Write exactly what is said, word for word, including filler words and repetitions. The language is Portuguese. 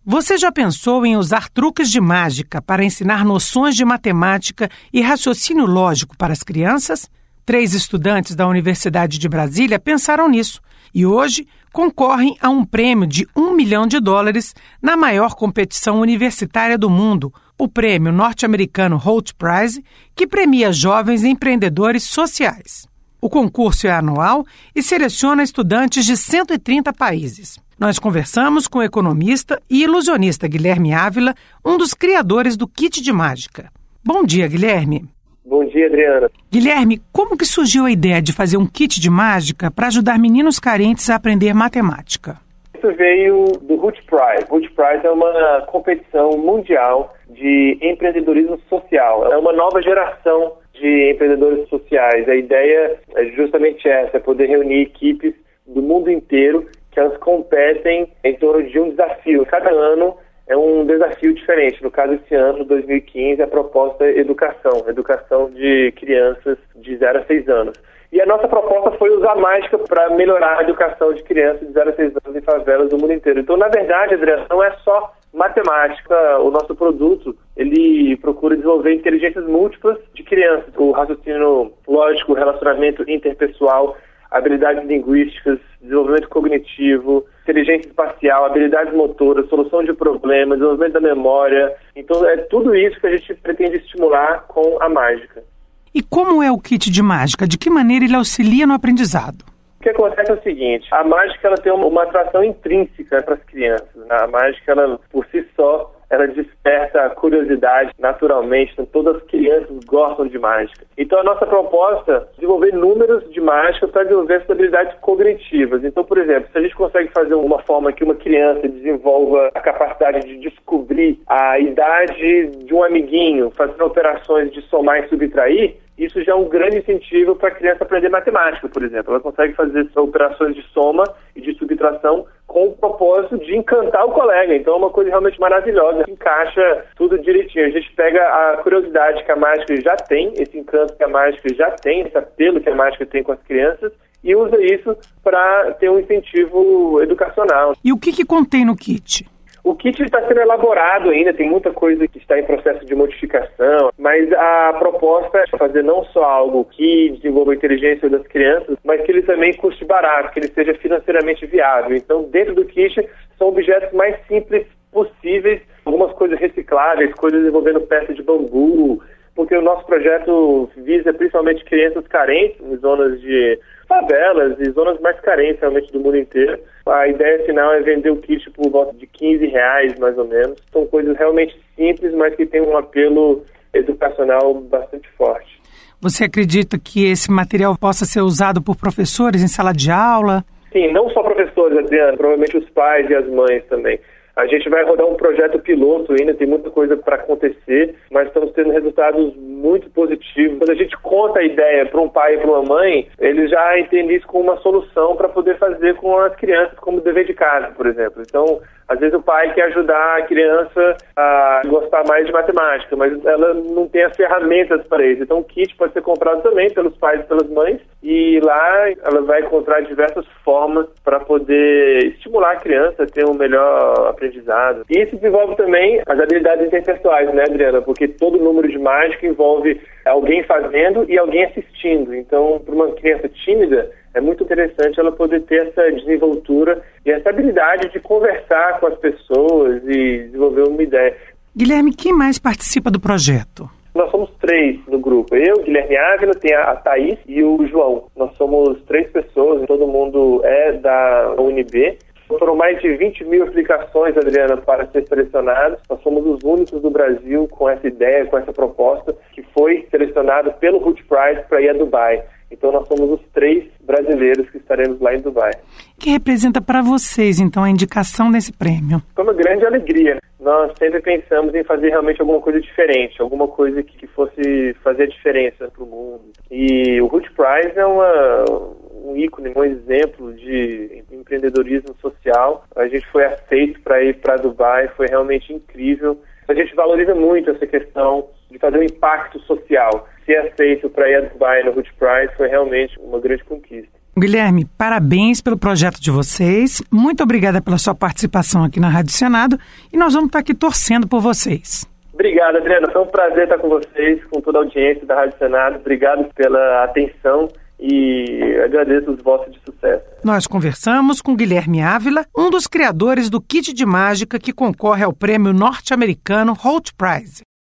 Você já pensou em usar truques de mágica para ensinar noções de matemática e raciocínio lógico para as crianças? Três estudantes da Universidade de Brasília pensaram nisso e hoje concorrem a um prêmio de um milhão de dólares na maior competição universitária do mundo, o prêmio norte-americano Holt Prize, que premia jovens empreendedores sociais. O concurso é anual e seleciona estudantes de cento e trinta países. Nós conversamos com o economista e ilusionista Guilherme Ávila, um dos criadores do Kit de Mágica. Bom dia, Guilherme. Bom dia, Adriana. Guilherme, como que surgiu a ideia de fazer um kit de mágica para ajudar meninos carentes a aprender matemática? Isso veio do Holt Prize. Holt Prize é uma competição mundial de empreendedorismo social. É uma nova geração de empreendedores sociais. A ideia é justamente essa, é poder reunir equipes do mundo inteiro que elas competem em torno de um desafio. Cada ano é um desafio diferente. No caso, esse ano, dois mil e quinze, a proposta é educação, educação de crianças de zero a seis anos. E a nossa proposta foi usar mágica para melhorar a educação de crianças de zero a seis anos em favelas do mundo inteiro. Então, na verdade, Adriana, não é só matemática. O nosso produto, ele procura desenvolver inteligências múltiplas de crianças. O raciocínio lógico, o relacionamento interpessoal, habilidades linguísticas, desenvolvimento cognitivo, inteligência espacial, habilidades motoras, solução de problemas, desenvolvimento da memória. Então, é tudo isso que a gente pretende estimular com a mágica. E como é o kit de mágica? De que maneira ele auxilia no aprendizado? O que acontece é o seguinte, a mágica ela tem uma, uma atração intrínseca para as crianças, né? A mágica, ela, por si só, ela desperta a curiosidade naturalmente, então todas as crianças gostam de mágica. Então a nossa proposta é desenvolver números de mágica para desenvolver essas habilidades cognitivas. Então, por exemplo, se a gente consegue fazer uma forma que uma criança desenvolva a capacidade de descobrir a idade de um amiguinho, fazendo operações de somar e subtrair, isso já é um grande incentivo para a criança aprender matemática, por exemplo. Ela consegue fazer operações de soma e de subtração com o propósito de encantar o colega. Então é uma coisa realmente maravilhosa. Encaixa tudo direitinho. A gente pega a curiosidade que a mágica já tem, esse encanto que a mágica já tem, esse apelo que a mágica tem com as crianças, e usa isso para ter um incentivo educacional. E o que, que contém no kit? O kit está sendo elaborado ainda, tem muita coisa que está em processo de modificação, mas a proposta é fazer não só algo que desenvolva a inteligência das crianças, mas que ele também custe barato, que ele seja financeiramente viável. Então, dentro do kit, são objetos mais simples possíveis, algumas coisas recicláveis, coisas envolvendo peças de bambu, porque o nosso projeto visa principalmente crianças carentes em zonas de favelas e zonas mais carentes realmente do mundo inteiro. A ideia final é vender o kit por volta de quinze reais, mais ou menos. São coisas realmente simples, mas que têm um apelo educacional bastante forte. Você acredita que esse material possa ser usado por professores em sala de aula? Sim, não só professores, Adriana, provavelmente os pais e as mães também. A gente vai rodar um projeto piloto ainda, tem muita coisa para acontecer, mas estamos tendo resultados muito positivos. Quando a gente conta a ideia para um pai e para uma mãe, eles já entendem isso como uma solução para poder fazer com as crianças, como dever de casa, por exemplo. Então, às vezes o pai quer ajudar a criança a gostar mais de matemática, mas ela não tem as ferramentas para isso. Então o kit pode ser comprado também pelos pais e pelas mães, e lá ela vai encontrar diversas formas para poder estimular a criança a ter um melhor aprendizado. E isso desenvolve também as habilidades interpessoais, né, Adriana? Porque todo número de mágica envolve alguém fazendo e alguém assistindo. Então, para uma criança tímida, é muito interessante ela poder ter essa desenvoltura e essa habilidade de conversar com as pessoas e desenvolver uma ideia. Guilherme, quem mais participa do projeto? Nós somos três no grupo. Eu, Guilherme Ávila, tem a Thaís e o João. Nós somos três pessoas, todo mundo é da U N B. Foram mais de vinte mil aplicações, Adriana, para ser selecionados. Nós somos os únicos do Brasil com essa ideia, com essa proposta, que foi selecionado pelo Holt Prize para ir a Dubai. Então nós somos os três brasileiros que estaremos lá em Dubai. O que representa para vocês, então, a indicação desse prêmio? Foi uma grande alegria. Nós sempre pensamos em fazer realmente alguma coisa diferente, alguma coisa que, que fosse fazer a diferença para o mundo. E o Holt Prize é uma, um ícone, um exemplo de empreendedorismo social. A gente foi aceito para ir para Dubai, foi realmente incrível. A gente valoriza muito essa questão de fazer um impacto social. Ser aceito para ir a Dubai no Holt Prize foi realmente uma grande conquista. Guilherme, parabéns pelo projeto de vocês. Muito obrigada pela sua participação aqui na Rádio Senado e nós vamos estar aqui torcendo por vocês. Obrigado, Adriana. Foi um prazer estar com vocês, com toda a audiência da Rádio Senado. Obrigado pela atenção e agradeço os votos de sucesso. Nós conversamos com Guilherme Ávila, um dos criadores do kit de mágica que concorre ao prêmio norte-americano Holt Prize.